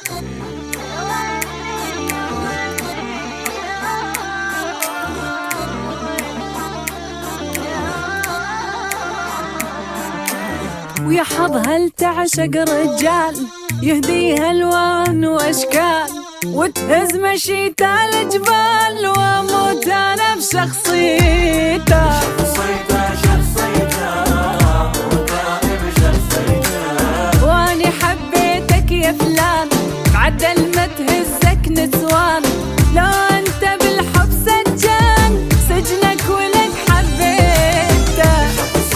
ويا حظها لتعشق رجال يهديها الوان واشكال، وتهز مشيته الجبال واموت انا بشخصيته. واني حبيتك يا فلان بعدل ما تهزك نسوان، لو انت بالحب سجان سجنك ولك حبيته.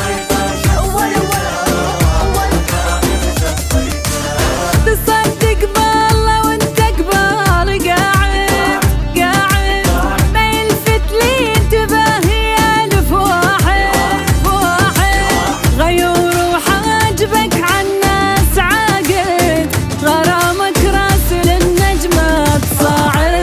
تصدق بالله وانت قبال قاعد قاعد ما يلفت لي انتباهي الف واحد واحد، غيور وحاجبك عالناس عاقد غرامك راسل النجمة تصاعد.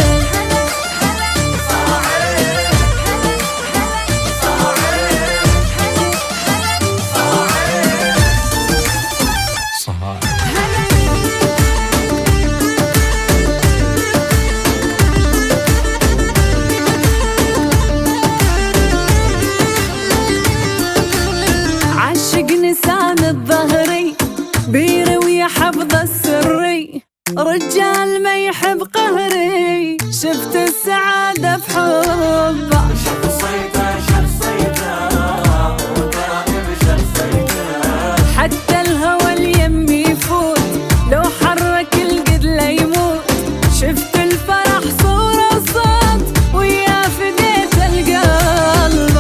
نسان الظهري بيروي حفظ السري، رجال ما يحب قهري شفت السعادة في حبه. حتى الهوى اليم يفوت لو حرك القدلة يموت، شفت الفرح صورة وصوت ويا فديت القلب.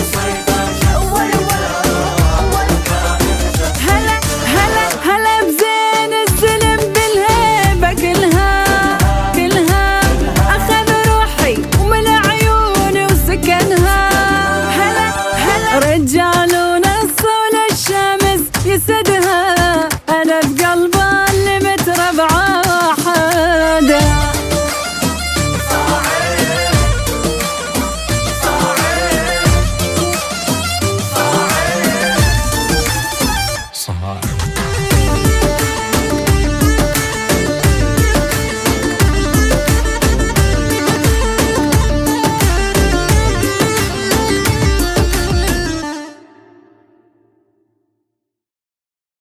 هلا بزين الزلم بالهيبة كلها كلها، أخذ روحي ومن عيوني وسكنها. هلا رجال